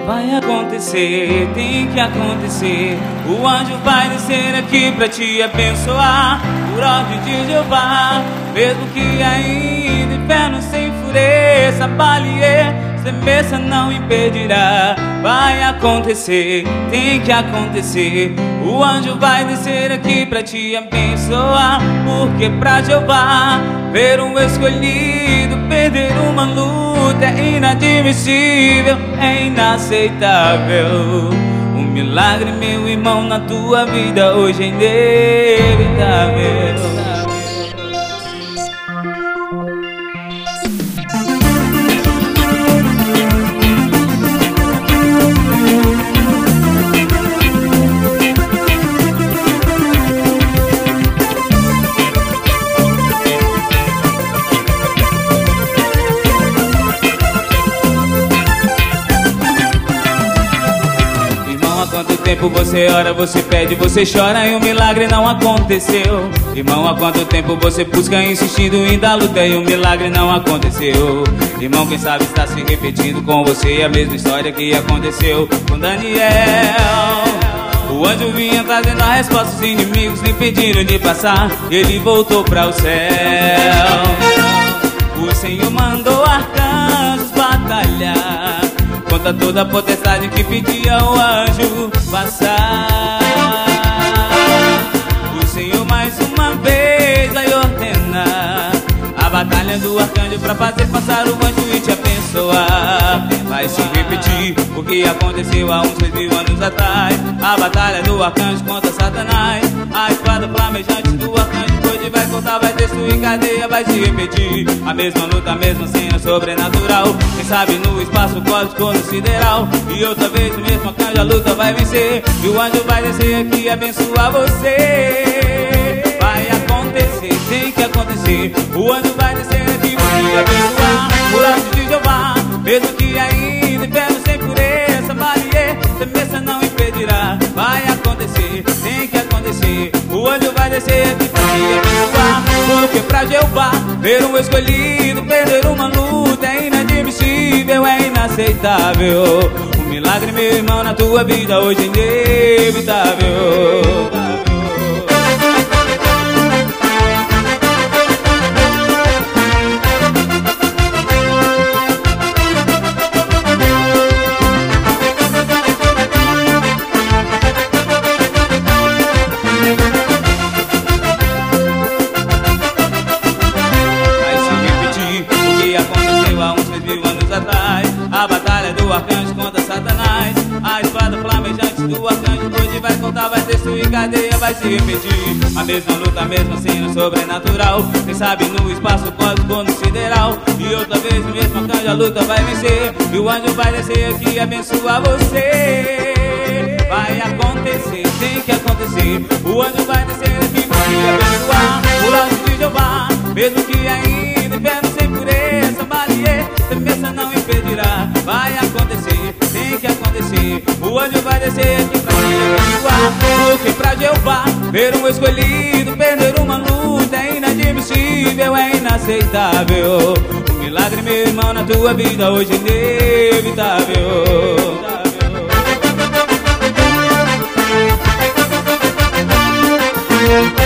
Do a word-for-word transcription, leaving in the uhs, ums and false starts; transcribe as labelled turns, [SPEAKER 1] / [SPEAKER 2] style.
[SPEAKER 1] Vai acontecer, tem que acontecer. O anjo vai descer aqui pra te abençoar. Por ordem de Jeová, mesmo que ainda inferno sem fureça balie, semeça não impedirá. Vai acontecer, tem que acontecer. O anjo vai descer aqui pra te abençoar. Porque pra Jeová, ver um escolhido perder uma luta é inadmissível, é inaceitável. Um milagre, meu irmão, na tua vida hoje é inevitável. Há quanto tempo você ora, você pede, você chora e o milagre não aconteceu? Irmão, há quanto tempo você busca insistindo em dar luta e o milagre não aconteceu? Irmão, quem sabe está se repetindo com você a mesma história que aconteceu com Daniel. O anjo vinha trazendo a resposta, os inimigos lhe pediram de passar, ele voltou para o céu. O Senhor mandou arcanjos batalhar contra toda a potestade que pedia ao anjo passar. O Senhor mais uma vez vai ordenar a batalha do arcanjo pra fazer passar o anjo e te abençoar. Vai se repetir o que aconteceu há uns dois mil anos atrás. A batalha do arcanjo contra Satanás. A espada flamejante do arcanjo hoje vai cortar, vai destruir cadeia, vai se repetir. A mesma luta, a mesma cena sobrenatural. Quem sabe no espaço cósmico ou no sideral. E outra vez o mesmo arcanjo, a luta vai vencer. E o anjo vai descer aqui e abençoar você. Vai acontecer, tem que acontecer. O anjo vai descer aqui pra te abençoar. Por ordem de Jeová, mesmo que ainda inferno sem pureza balie, semeça não impedirá. Vai acontecer, tem que acontecer. O anjo vai descer aqui pra te abençoar. Porque pra Jeová, ver um escolhido perder uma luta é inadmissível, é inaceitável. Um milagre, meu irmão, na tua vida hoje é inevitável. A batalha do arcanjo contra Satanás. A espada flamejante do arcanjo hoje vai cortar, vai destruir cadeia, vai se repetir. A mesma luta, a mesma cena sobrenatural. Quem sabe no espaço cósmico ou no sideral. E outra vez o mesmo arcanjo, a luta vai vencer. E o anjo vai descer aqui e abençoar você. Vai acontecer, tem que acontecer. O anjo vai descer aqui pra te abençoar. Por ordem de Jeová, mesmo que ainda inferno sem pureza balie, semeça não impedirá. Vai acontecer, tem que acontecer. O anjo vai descer aqui pra te abençoar. Porque pra Jeová, ver um escolhido perder uma luta é inadmissível, é inaceitável. Um milagre, meu irmão, na tua vida hoje é inevitável.